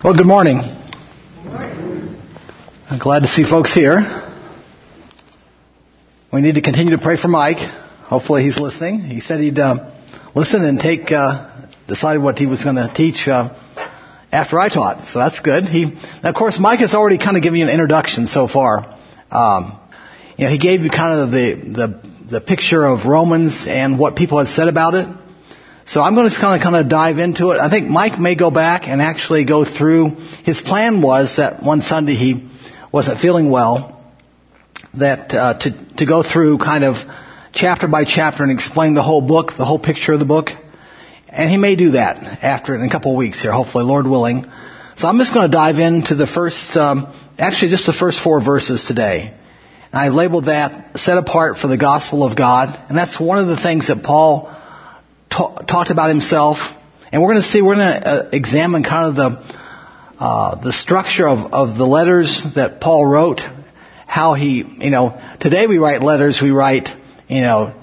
Well, good morning. I'm glad to see folks here. We need to continue to pray for Mike. Hopefully he's listening. He said he'd listen and decide what he was going to teach after I taught. So that's good. Of course, Mike has already kind of given you an introduction so far. He gave you kind of the picture of Romans and what people had said about it. So I'm going to kind of dive into it. I think Mike may go back and actually go through. His plan was that one Sunday he wasn't feeling well, that to go through kind of chapter by chapter and explain the whole book, the whole picture of the book. And he may do that in a couple of weeks here, hopefully, Lord willing. So I'm just going to dive into the first, just the first 4 verses today. And I labeled that set apart for the gospel of God. And that's one of the things that Paul talked about himself. And we're going to examine kind of the structure of the letters that Paul wrote. How he, today we write letters, we write, we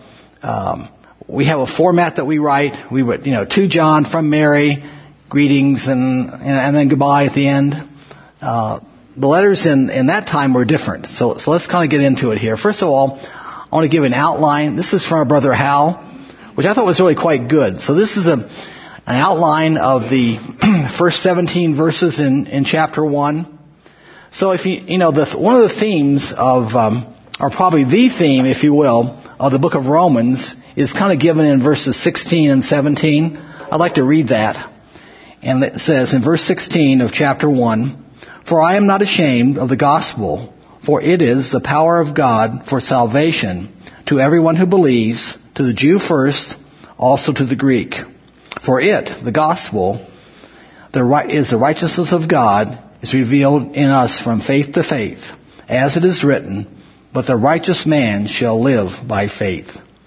have a format that we write. We would, to John from Mary, greetings and then goodbye at the end. The letters in that time were different. So let's kind of get into it here. First of all, I want to give an outline. This is from our brother Hal, which I thought was really quite good. So this is an outline of the first 17 verses in chapter 1. So if one of the themes of, or probably the theme, if you will, of the book of Romans is kind of given in verses 16 and 17. I'd like to read that. And it says in verse 16 of chapter 1, "For I am not ashamed of the gospel, for it is the power of God for salvation to everyone who believes, to the Jew first, also to the Greek. For it, the gospel, is the righteousness of God, is revealed in us from faith to faith, as it is written, but the righteous man shall live by faith."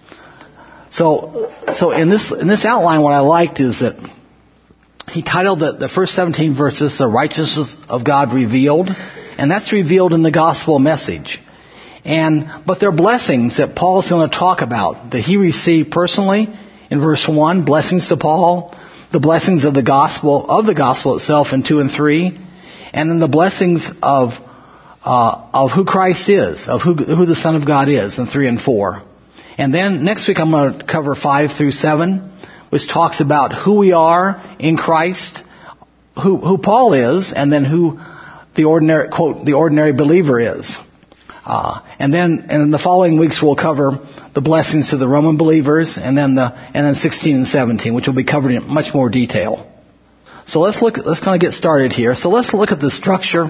So in this outline, what I liked is that he titled the first 17 verses, "The Righteousness of God Revealed," and that's revealed in the gospel message. But there are blessings that Paul's going to talk about that he received personally. In verse 1, blessings to Paul, the blessings of the gospel itself in 2 and 3, and then the blessings of who Christ is, of who the Son of God is in 3 and 4. And then next week I'm going to cover 5 through 7, which talks about who we are in Christ, who Paul is, and then who the ordinary, quote, the ordinary believer is. And in the following weeks we'll cover the blessings to the Roman believers, and then 16 and 17, which will be covered in much more detail. So let's kind of get started here. So let's look at the structure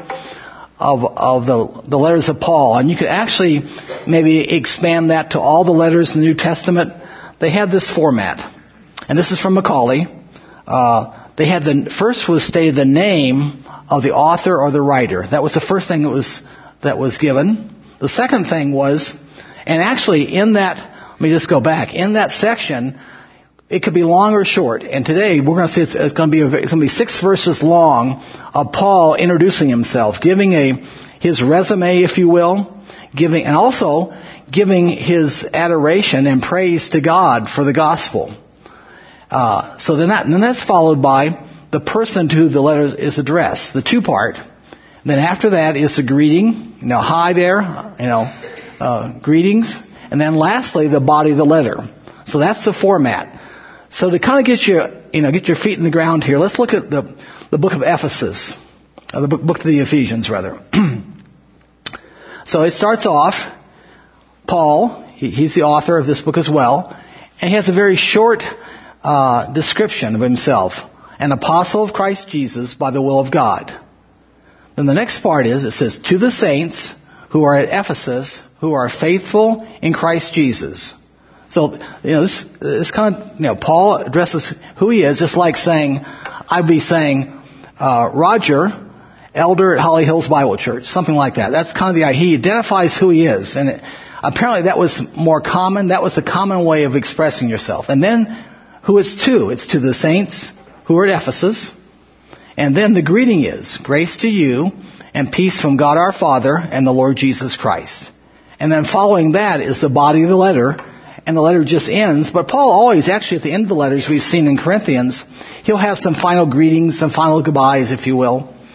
of the letters of Paul, and you could actually maybe expand that to all the letters in the New Testament. They have this format, and this is from Macaulay. They had first was stated the name of the author or the writer. That was the first thing that was given. The second thing was, and actually in that, let me just go back, in that section, it could be long or short. And today we're going to see it's going to be 6 verses long of Paul introducing himself, giving his resume, if you will, and also giving his adoration and praise to God for the gospel. So then that's followed by the person to who the letter is addressed, the 2-part. Then after that is the greeting, hi there, greetings. And then lastly, the body of the letter. So that's the format. So to kind of get your feet in the ground here, let's look at the book of Ephesus, or the book to the Ephesians, rather. So it starts off, Paul, he's the author of this book as well, and he has a very short description of himself, an apostle of Christ Jesus by the will of God. Then the next part it says, "To the saints who are at Ephesus, who are faithful in Christ Jesus." So, this kind of, Paul addresses who he is, just like I'd be saying, Roger, elder at Holly Hills Bible Church, something like that. That's kind of the idea. He identifies who he is. And apparently that was more common. That was the common way of expressing yourself. And then who it's to. It's to the saints who are at Ephesus. And then the greeting is, "Grace to you and peace from God our Father and the Lord Jesus Christ." And then following that is the body of the letter, and the letter just ends. But Paul always, actually at the end of the letters we've seen in Corinthians, he'll have some final greetings, some final goodbyes, if you will.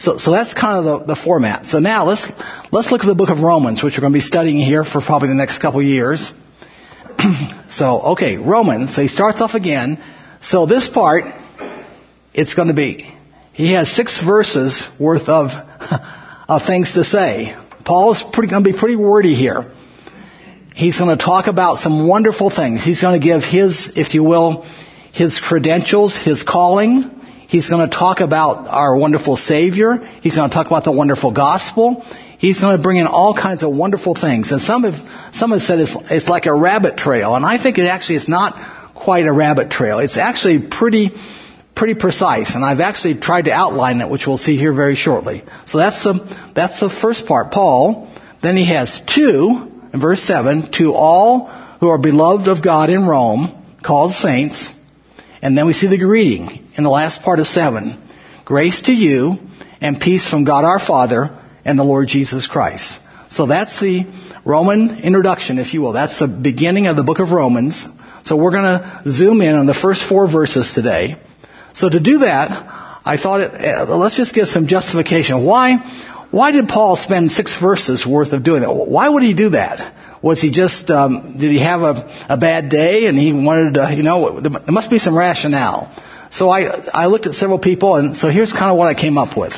So that's kind of the format. So now let's look at the book of Romans, which we're going to be studying here for probably the next couple of years. So, okay, Romans. So he starts off again. So this part, it's going to be, he has 6 verses worth of things to say. Paul's going to be pretty wordy here. He's going to talk about some wonderful things. He's going to give his, if you will, his credentials, his calling. He's going to talk about our wonderful Savior. He's going to talk about the wonderful gospel. He's going to bring in all kinds of wonderful things. And some have said it's like a rabbit trail. And I think it actually is not quite a rabbit trail. It's actually pretty precise. And I've actually tried to outline it, which we'll see here very shortly. So that's the first part, Paul. Then he has 2, in verse 7, to all who are beloved of God in Rome, called saints. And then we see the greeting in the last part of 7. Grace to you and peace from God our Father and the Lord Jesus Christ. So that's the Roman introduction, if you will. That's the beginning of the book of Romans. So we're going to zoom in on the first 4 verses today. So to do that, I thought, let's just give some justification. Why did Paul spend 6 verses worth of doing that? Why would he do that? Was he just, did he have a bad day and he wanted to, there must be some rationale. So I looked at several people, and so here's kind of what I came up with.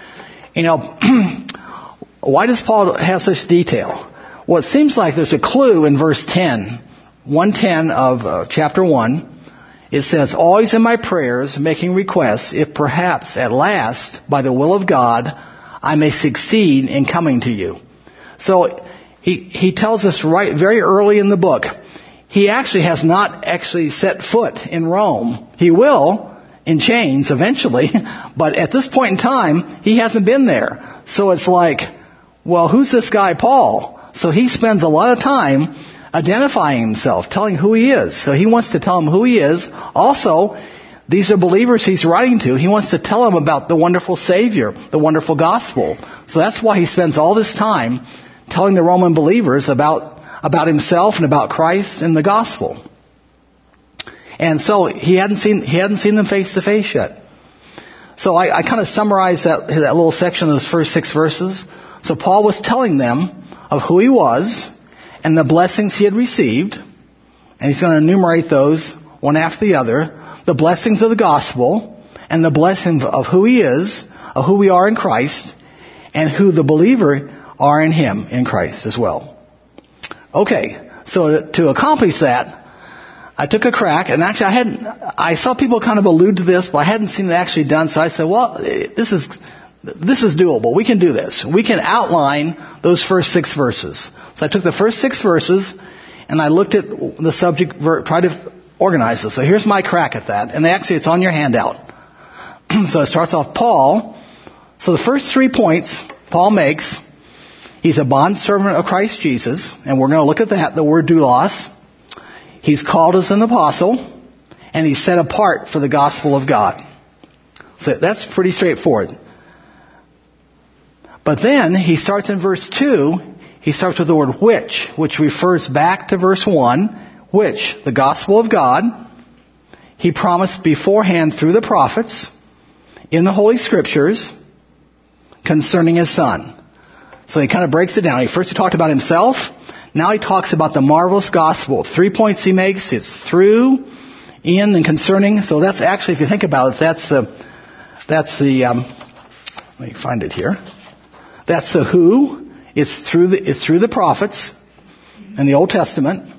Why does Paul have such detail? Well, it seems like there's a clue in verse 110 of chapter 1. It says, always in my prayers, making requests, if perhaps at last, by the will of God, I may succeed in coming to you. So he tells us right very early in the book, he actually has not actually set foot in Rome. He will in chains eventually, but at this point in time, he hasn't been there. So it's like, well, who's this guy Paul? So he spends a lot of time identifying himself, telling who he is. So he wants to tell them who he is. Also, these are believers he's writing to. He wants to tell them about the wonderful Savior, the wonderful gospel. So that's why he spends all this time telling the Roman believers about himself and about Christ and the gospel. And so he hadn't seen them face to face yet. So I kind of summarized that little section of those first 6 verses. So Paul was telling them of who he was and the blessings he had received. And he's going to enumerate those one after the other. The blessings of the gospel and the blessing of who he is, of who we are in Christ, and who the believer are in him, in Christ as well. Okay, so to accomplish that, I took a crack, and actually I saw people kind of allude to this, but I hadn't seen it actually done, so I said, well, this is doable. We can do this. We can outline those first 6 verses. So I took the first 6 verses, and I looked at the subject, tried to organize this. So here's my crack at that, and actually it's on your handout. So it starts off, Paul. So the first 3 points Paul makes, he's a bondservant of Christ Jesus, and we're going to look at that, the word doulos. He's called as an apostle, and he's set apart for the gospel of God. So that's pretty straightforward. But then he starts in verse 2, he starts with the word which refers back to verse 1, which, the gospel of God, he promised beforehand through the prophets in the Holy Scriptures concerning his Son. So he kind of breaks it down. He talked about himself. Now he talks about the marvelous gospel. 3 points he makes. It's through, in, and concerning. So that's actually, if you think about it, that's the let me find it here. That's the who. It's through the prophets in the Old Testament.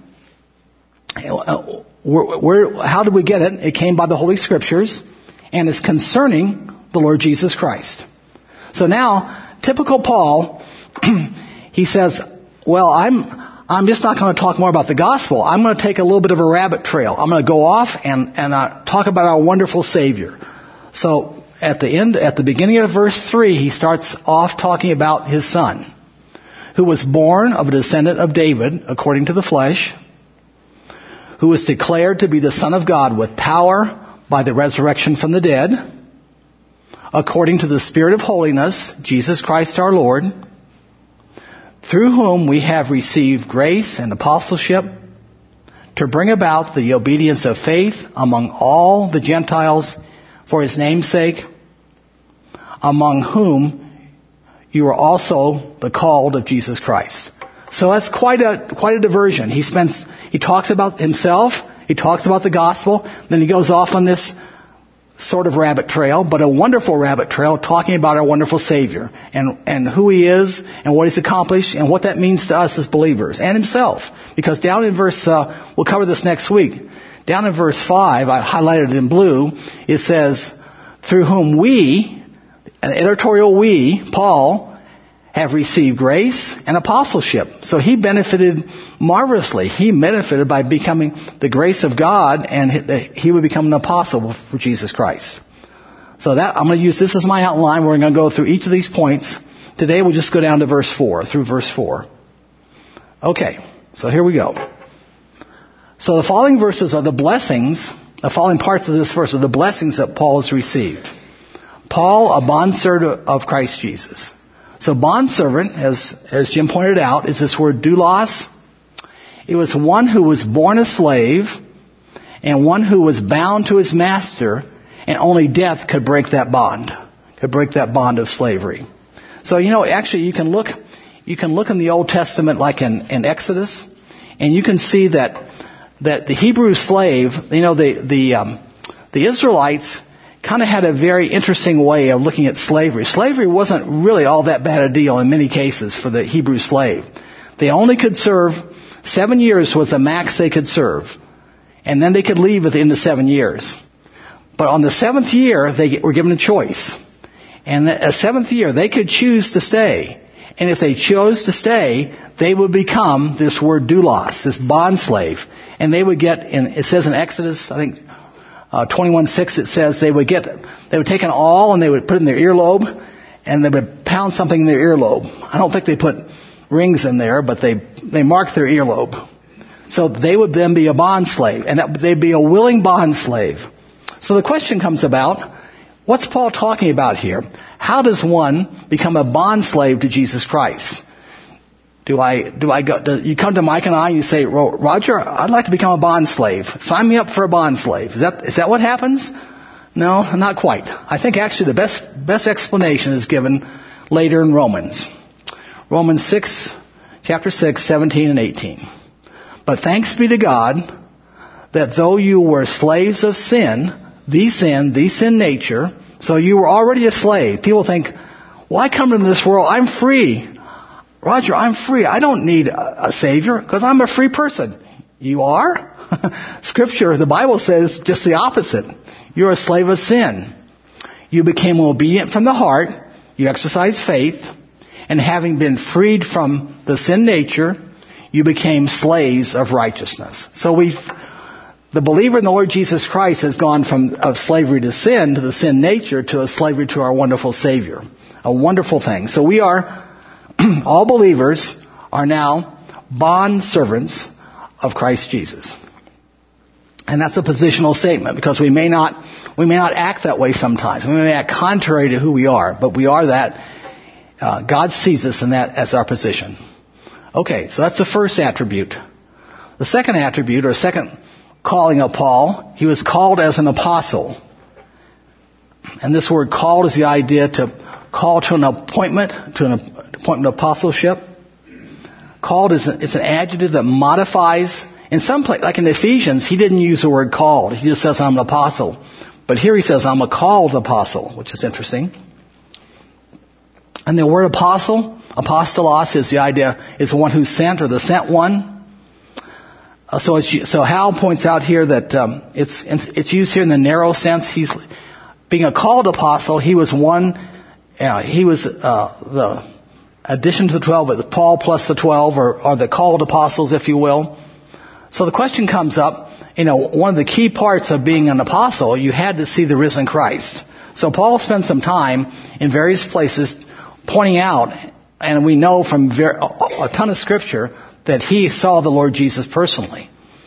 How did we get it? It came by the Holy Scriptures, and it's concerning the Lord Jesus Christ. So now, typical Paul, he says, well, I'm just not going to talk more about the gospel. I'm going to take a little bit of a rabbit trail. I'm going to go off and talk about our wonderful Savior. So at the beginning of verse 3, he starts off talking about his Son, who was born of a descendant of David according to the flesh, who was declared to be the Son of God with power by the resurrection from the dead, according to the Spirit of holiness, Jesus Christ our Lord, through whom we have received grace and apostleship to bring about the obedience of faith among all the Gentiles for his name's sake, among whom you are also the called of Jesus Christ. So that's quite a diversion. He talks about himself, he talks about the gospel, then he goes off on this sort of rabbit trail, but a wonderful rabbit trail, talking about our wonderful Savior and who He is and what He's accomplished and what that means to us as believers and Himself. Because down in verse, we'll cover this next week, down in verse 5, I highlighted it in blue, it says, through whom we, an editorial we, Paul, have received grace and apostleship. So he benefited marvelously. He benefited by becoming the grace of God, and he would become an apostle for Jesus Christ. So that I'm going to use this as my outline. We're going to go through each of these points. Today we'll just go down to verse 4, through verse 4. Okay, so here we go. So the following verses are the blessings, the following parts of this verse are the blessings that Paul has received. Paul, a bondservant of Christ Jesus. So bondservant, as Jim pointed out, is this word doulos. It was one who was born a slave and one who was bound to his master, and only death could break that bond of slavery. So, actually you can look in the Old Testament like in Exodus, and you can see that the Hebrew slave, the Israelites kind of had a very interesting way of looking at slavery. Slavery wasn't really all that bad a deal in many cases for the Hebrew slave. They only could serve 7 years was the max they could serve. And then they could leave at the end of 7 years. But on the 7th year, they were given a choice. And the 7th year, they could choose to stay. And if they chose to stay, they would become this word doulos, this bond slave. And they would get, it says in Exodus, I think, 21:6, it says they would take an awl and they would put it in their earlobe, and they would pound something in their earlobe. I don't think they put rings in there, but they marked their earlobe. So they would then be a bond slave, and they'd be a willing bond slave. So the question comes about, what's Paul talking about here? How does one become a bond slave to Jesus Christ? Do you come to Mike and I and you say, Roger, I'd like to become a bond slave. Sign me up for a bond slave. Is that what happens? No, not quite. I think actually the best explanation is given later in Romans. Romans 6, chapter 6, 17 and 18. But thanks be to God that though you were slaves of sin, the sin nature, so you were already a slave. People think, well, I come into this world, I'm free. Roger, I'm free. I don't need a Savior because I'm a free person. You are? Scripture, the Bible says just the opposite. You're a slave of sin. You became obedient from the heart. You exercised faith. And having been freed from the sin nature, you became slaves of righteousness. So the believer in the Lord Jesus Christ has gone from slavery to sin, to the sin nature, to a slavery to our wonderful Savior. A wonderful thing. So we are... all believers are now bond servants of Christ Jesus. And that's a positional statement because we may not act that way sometimes. We may act contrary to who we are, but we are that. God sees us in that as our position. Okay, so that's the first attribute. The second attribute, or second calling of Paul, he was called as an apostle. And this word called is the idea to call to an appointment of apostleship. Called it's an adjective that modifies. In some place, like in Ephesians, he didn't use the word called. He just says, I'm an apostle. But here he says, I'm a called apostle, which is interesting. And the word apostle, apostolos, is the idea, is the one who's sent or the sent one. So Hal points out here that it's used here in the narrow sense. He's being a called apostle. He was one. He was the addition to the 12, but Paul plus the 12, or the called apostles, if you will. So the question comes up, one of the key parts of being an apostle, you had to see the risen Christ. So Paul spent some time in various places pointing out, and we know from a ton of scripture, that he saw the Lord Jesus personally.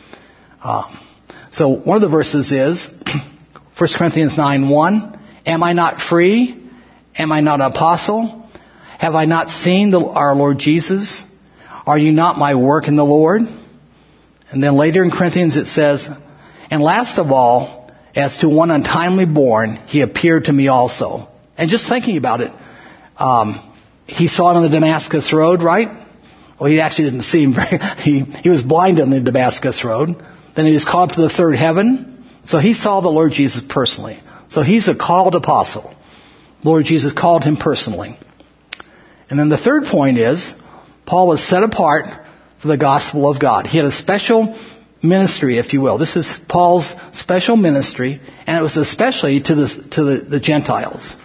So one of the verses is 1 Corinthians 9:1. Am I not free? Am I not an apostle? Have I not seen our Lord Jesus? Are you not my work in the Lord? And then later in Corinthians it says, and last of all, as to one untimely born, he appeared to me also. And just thinking about it, he saw him on the Damascus Road, right? Well, he actually didn't see him he was blind on the Damascus Road. Then he was called up to the third heaven. So he saw the Lord Jesus personally. So he's a called apostle. Lord Jesus called him personally. And then the third point is, Paul was set apart for the gospel of God. He had a special ministry, if you will. This is Paul's special ministry, and it was especially to the Gentiles.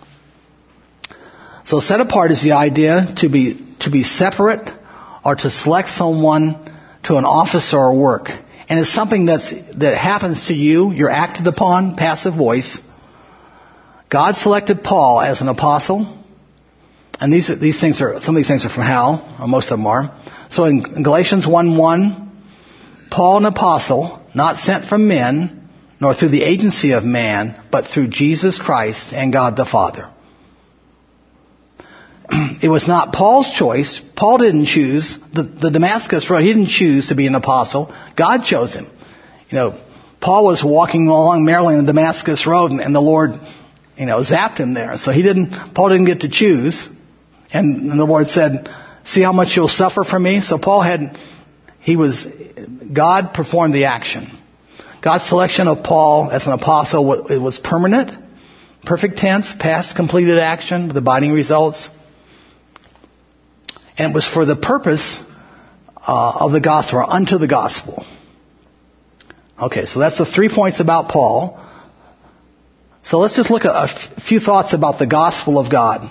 So set apart is the idea to be separate or to select someone to an office or a work. And it's something that happens to you. You're acted upon, passive voice. God selected Paul as an apostle. And some of these things are from Hal, or most of them are. So in Galatians 1:1, Paul, an apostle, not sent from men, nor through the agency of man, but through Jesus Christ and God the Father. It was not Paul's choice. Paul didn't choose the Damascus Road. He didn't choose to be an apostle. God chose him. Paul was walking along merrily on the Damascus Road, and the Lord, zapped him there. So Paul didn't get to choose. And the Lord said, "See how much you'll suffer from me." So God performed the action. God's selection of Paul as an apostle, it was permanent, perfect tense, past completed action with abiding results. And it was for the purpose of the gospel, or unto the gospel. Okay, so that's the 3 points about Paul. So let's just look at a few thoughts about the gospel of God.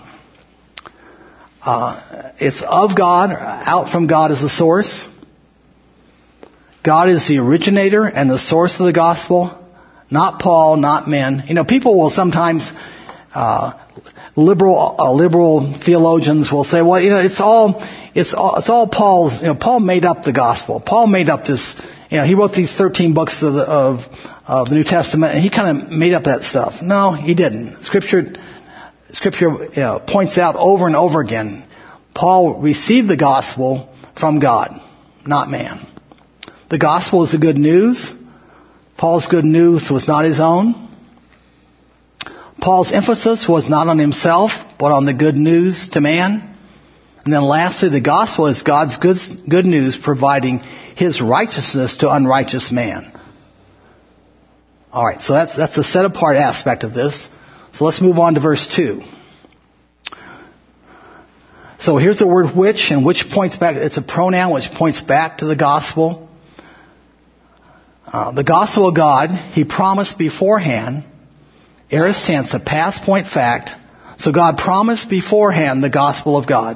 It's of God, or out from God as the source. God is the originator and the source of the gospel, not Paul, not men. People will sometimes, liberal theologians will say, well, it's all Paul's. Paul made up the gospel. Paul made up this. He wrote these 13 books of the New Testament, and he kind of made up that stuff. No, he didn't. Scripture points out over and over again, Paul received the gospel from God, not man. The gospel is the good news. Paul's good news was not his own. Paul's emphasis was not on himself, but on the good news to man. And then lastly, the gospel is God's good news providing his righteousness to unrighteous man. All right, so that's the set apart aspect of this. So let's move on to verse 2. So here's the word which, and which points back. It's a pronoun which points back to the gospel. The gospel of God, he promised beforehand, aorist tense, a past point fact. So God promised beforehand the gospel of God.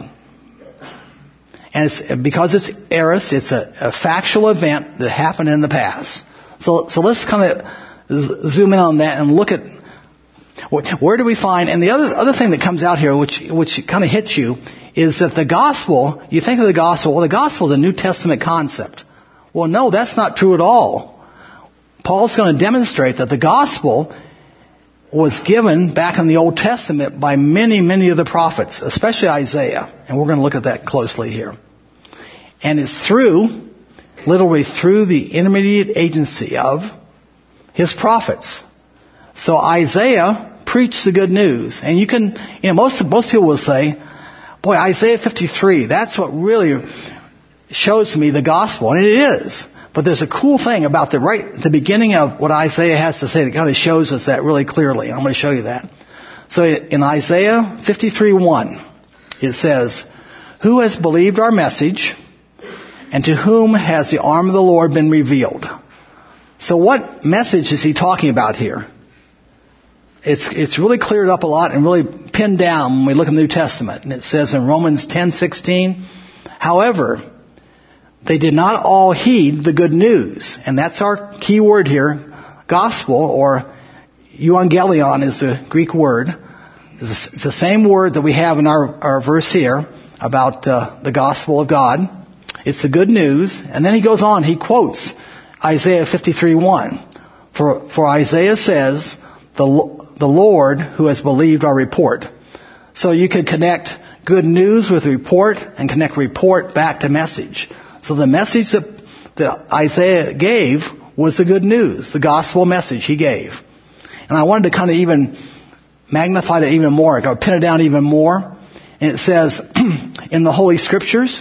And because it's aorist, it's a factual event that happened in the past. So let's kind of zoom in on that and look at where do we find, and the other thing that comes out here, which kind of hits you, is that the gospel, you think of the gospel, well, the gospel is a New Testament concept. Well, no, that's not true at all. Paul's going to demonstrate that the gospel was given back in the Old Testament by many, many of the prophets, especially Isaiah. And we're going to look at that closely here. And it's literally through the intermediate agency of his prophets. So Isaiah preached the good news. And you can, most people will say, boy, Isaiah 53, that's what really shows me the gospel. And it is. But there's a cool thing about the beginning of what Isaiah has to say that kind of shows us that really clearly. I'm going to show you that. So in Isaiah 53:1, it says, "Who has believed our message, and to whom has the arm of the Lord been revealed?" So what message is he talking about here? It's really cleared up a lot and really pinned down when we look in the New Testament. And it says in Romans 10:16, "However, they did not all heed the good news." And that's our key word here. Gospel, or euangelion is the Greek word. It's the same word that we have in our verse here about the gospel of God. It's the good news. And then he goes on, he quotes Isaiah 53:1. For Isaiah says, the Lord who has believed our report. So you could connect good news with report and connect report back to message. So the message that Isaiah gave was the good news, the gospel message he gave. And I wanted to kind of even magnified it even more, or pin it down even more. And it says, in the Holy Scriptures,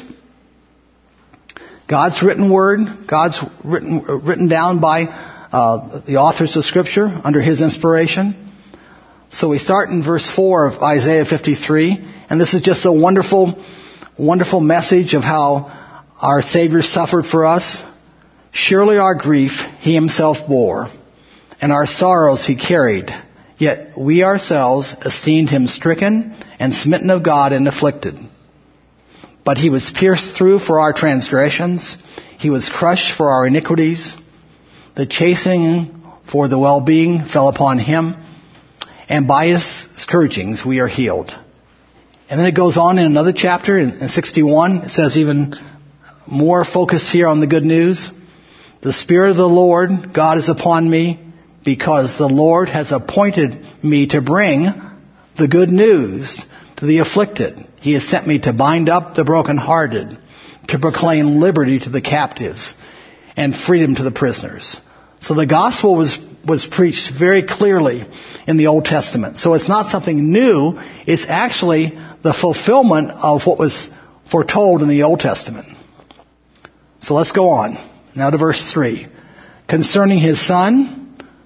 God's written word, God's written down by the authors of Scripture under His inspiration. So we start in verse 4 of Isaiah 53, and this is just a wonderful, wonderful message of how our Savior suffered for us. Surely our grief He Himself bore, and our sorrows He carried. Yet we ourselves esteemed Him stricken and smitten of God and afflicted. But He was pierced through for our transgressions. He was crushed for our iniquities. The chastening for the well-being fell upon Him, and by His scourgings we are healed. And then it goes on in another chapter, in 61, it says even more focus here on the good news. The Spirit of the Lord God is upon me, because the Lord has appointed me to bring the good news to the afflicted. He has sent me to bind up the brokenhearted, to proclaim liberty to the captives, and freedom to the prisoners. So the gospel was preached very clearly in the Old Testament. So it's not something new. It's actually the fulfillment of what was foretold in the Old Testament. So let's go on. Now to verse 3. Concerning His Son,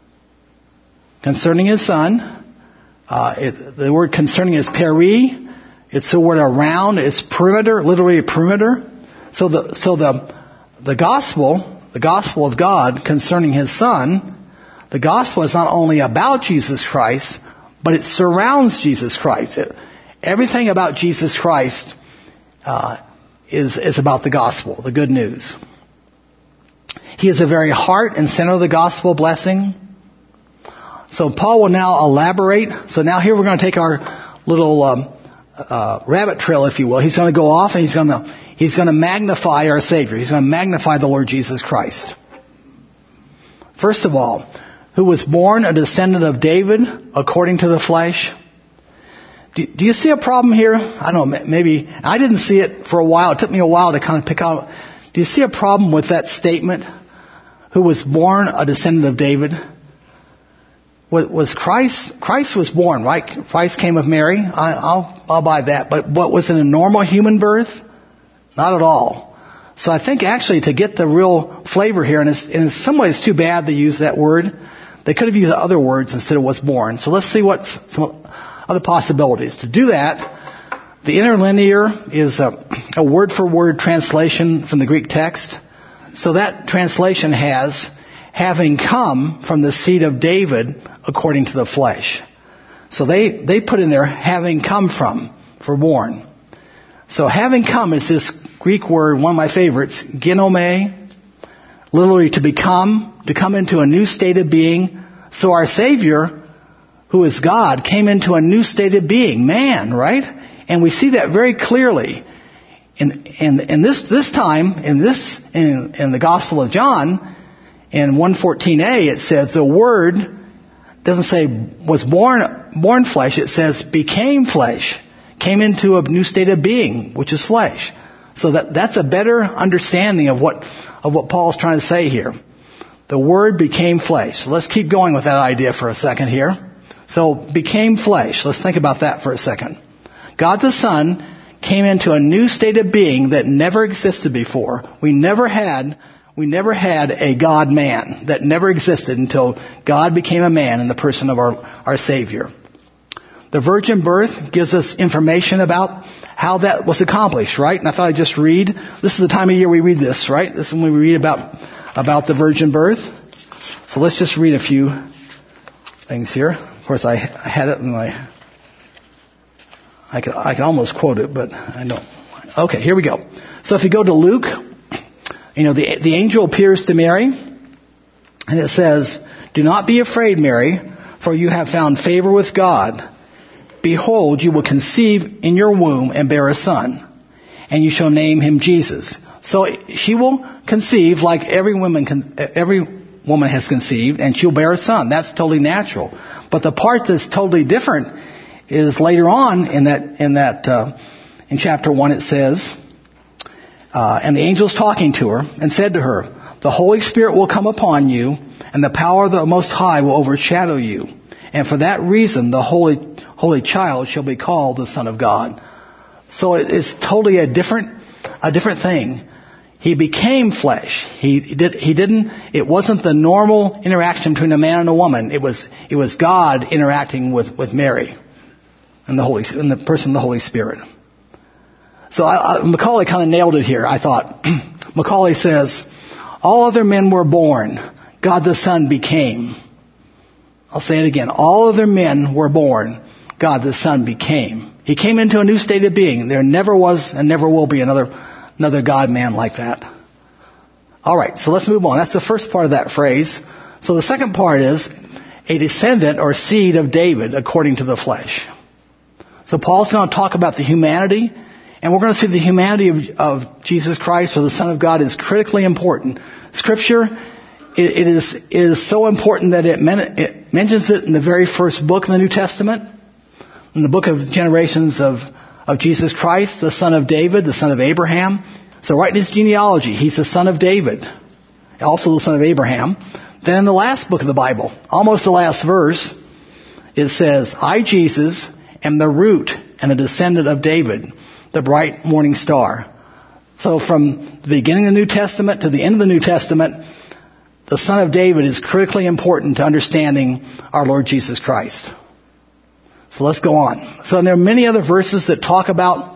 the word concerning is peri. It's the word around. It's perimeter, literally a perimeter. So the gospel of God concerning His Son, the gospel is not only about Jesus Christ, but it surrounds Jesus Christ. Everything about Jesus Christ is about the gospel, the good news. He is the very heart and center of the gospel blessing. So Paul will now elaborate. So now here we're going to take our little rabbit trail, if you will. He's going to go off and he's going to magnify our Savior. He's going to magnify the Lord Jesus Christ. First of all, who was born a descendant of David according to the flesh. Do you see a problem here? I don't know, maybe I didn't see it for a while. It took me a while to kind of pick out. Do you see a problem with that statement? Who was born a descendant of David? Was Christ was born, right? Christ came of Mary. I'll buy that. But what was it, a normal human birth? Not at all. So I think actually to get the real flavor here, and in some ways too bad they use that word. They could have used other words instead of was born. So let's see what some other possibilities. To do that, the interlinear is a word-for-word translation from the Greek text. So that translation has, having come from the seed of David according to the flesh. So they put in there, having come from, for born. So having come is this Greek word, one of my favorites, genome, literally to come into a new state of being. So our Savior, who is God, came into a new state of being, man, right? And we see that very clearly. In this time, in the Gospel of John, in 1:14a, it says the Word doesn't say was born flesh. It says became flesh, came into a new state of being, which is flesh. So that's a better understanding of what Paul's trying to say here. The Word became flesh. So let's keep going with that idea for a second here. So became flesh. Let's think about that for a second. God the Son came into a new state of being that never existed before. We never had a God-man. That never existed until God became a man in the person of our Savior. The virgin birth gives us information about how that was accomplished, right? And I thought I'd just read. This is the time of year we read this, right? This is when we read about the virgin birth. So let's just read a few things here. Of course, I had it in my... I can almost quote it, but I don't. Okay, here we go. So if you go to Luke, the angel appears to Mary, and it says, "Do not be afraid, Mary, for you have found favor with God. Behold, you will conceive in your womb and bear a son, and you shall name him Jesus." So she will conceive like every woman has conceived, and she'll bear a son. That's totally natural. But the part that's totally different is later on in chapter 1 it says, and the angel's talking to her and said to her, "The Holy Spirit will come upon you, and the power of the Most High will overshadow you. And for that reason, the Holy holy child shall be called the Son of God. So it's totally a different thing. He became flesh. It wasn't the normal interaction between a man and a woman. It was God interacting with Mary and the person of the Holy Spirit. So Macaulay kind of nailed it here, I thought. Macaulay says, all other men were born. God the Son became. I'll say it again. All other men were born. God the Son became. He came into a new state of being. There never was and never will be another God-man like that. All right, so let's move on. That's the first part of that phrase. So the second part is a descendant or seed of David according to the flesh. So Paul's going to talk about the humanity, and we're going to see the humanity of Jesus Christ or the Son of God is critically important. Scripture, it is so important that it mentions it in the very first book in the New Testament, in the book of generations of Jesus Christ, the son of David, the son of Abraham. So right in his genealogy, he's the son of David, also the son of Abraham. Then in the last book of the Bible, almost the last verse, it says, I, Jesus, am the root and the descendant of David, the bright morning star. So from the beginning of the New Testament to the end of the New Testament, the son of David is critically important to understanding our Lord Jesus Christ. So let's go on. So there are many other verses that talk about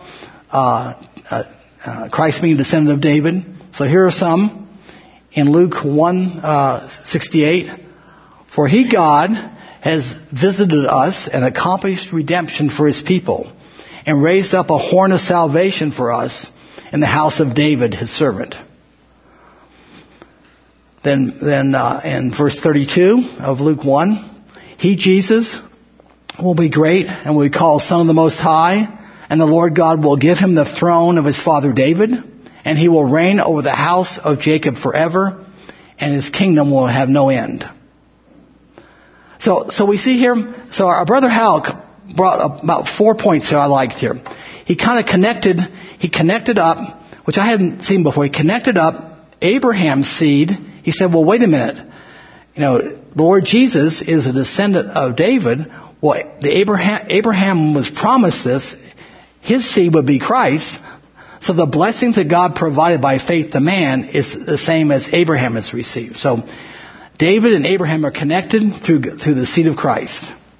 Christ being a descendant of David. So here are some. In Luke 1:68, for he, God, has visited us and accomplished redemption for his people, and raised up a horn of salvation for us in the house of David, his servant. Then in verse 32 of Luke 1, he, Jesus, will be great and will be called Son of the Most High, and the Lord God will give him the throne of his father David, and he will reign over the house of Jacob forever, and his kingdom will have no end. So we see here, so our brother Hal brought about 4 points here I liked here. He kind of connected up, which I hadn't seen before, he connected up Abraham's seed. He said, well, wait a minute. The Lord Jesus is a descendant of David. Well, Abraham was promised this. His seed would be Christ. So the blessings that God provided by faith to man is the same as Abraham has received. So David and Abraham are connected through the seed of Christ.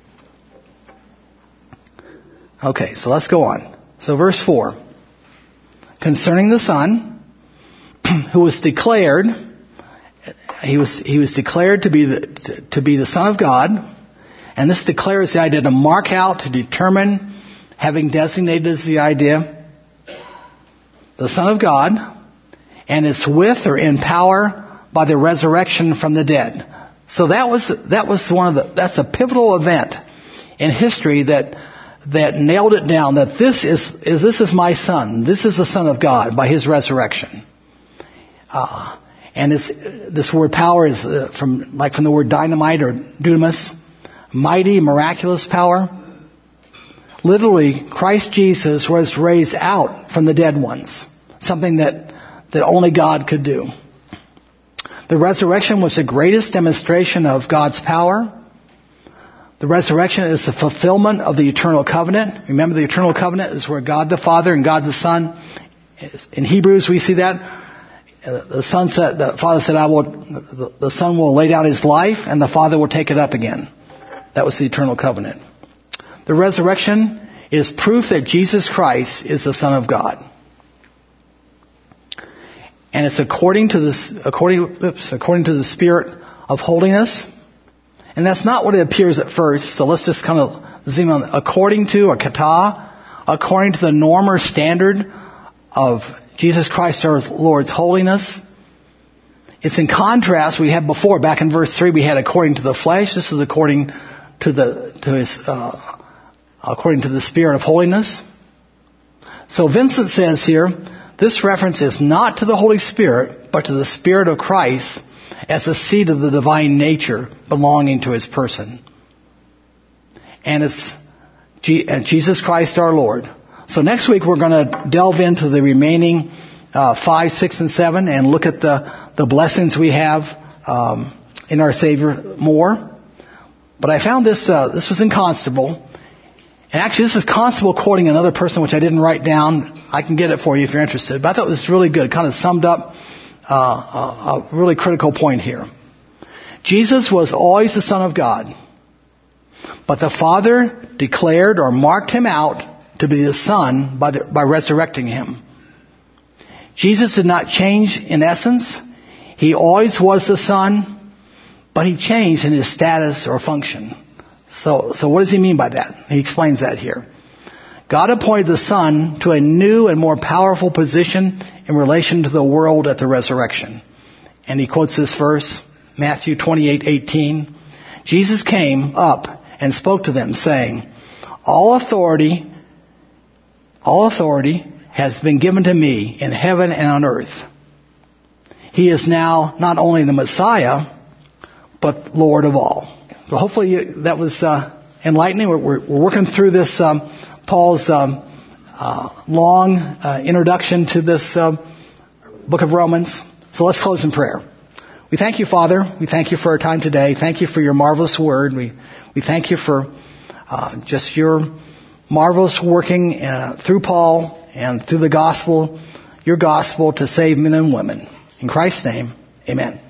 Okay, so let's go on. So verse 4. Concerning the Son, who was declared, he was declared to be the Son of God. And this declares the idea to mark out, to determine, having designated as the idea, the Son of God, and is with or in power by the resurrection from the dead. So that's a pivotal event in history that nailed it down, that this is my Son. This is the Son of God by his resurrection. And this word power is from the word dynamite or dunamis, mighty, miraculous power. Literally, Christ Jesus was raised out from the dead ones, something that only God could do. The resurrection was the greatest demonstration of God's power. The resurrection is the fulfillment of the eternal covenant. Remember, the eternal covenant is where God the Father and God the Son. In Hebrews, we see that. The Father said, the Son will lay down his life, and the Father will take it up again. That was the eternal covenant. The resurrection is proof that Jesus Christ is the Son of God. And it's according to the Spirit of holiness. And that's not what it appears at first. So let's just kind of zoom on. According to, or kata, according to the norm or standard of Jesus Christ our Lord's holiness. It's in contrast we had before. Back in verse 3 we had according to the flesh. This is according to the Spirit of holiness. So Vincent says here, this reference is not to the Holy Spirit, but to the Spirit of Christ as the seed of the divine nature belonging to his person. And it's Jesus Christ our Lord. So next week we're going to delve into the remaining 5, 6, and 7 and look at the blessings we have in our Savior more. But I found this was in Constable, And actually, this is Constable quoting another person, which I didn't write down. I can get it for you if you're interested. But I thought it was really good. It kind of summed up a really critical point here. Jesus was always the Son of God. But the Father declared or marked him out to be the Son by resurrecting him. Jesus did not change in essence. He always was the Son, but he changed in his status or function. So what does he mean by that? He explains that here. God appointed the Son to a new and more powerful position in relation to the world at the resurrection. And he quotes this verse, Matthew 28:18. Jesus came up and spoke to them, saying, All authority has been given to me in heaven and on earth. He is now not only the Messiah, but Lord of all. So hopefully that was enlightening. We're working through this Paul's long introduction to this book of Romans. So let's close in prayer. We thank you, Father. We thank you for our time today. Thank you for your marvelous word. We thank you for just your marvelous working through Paul and through the gospel, your gospel to save men and women. In Christ's name, amen.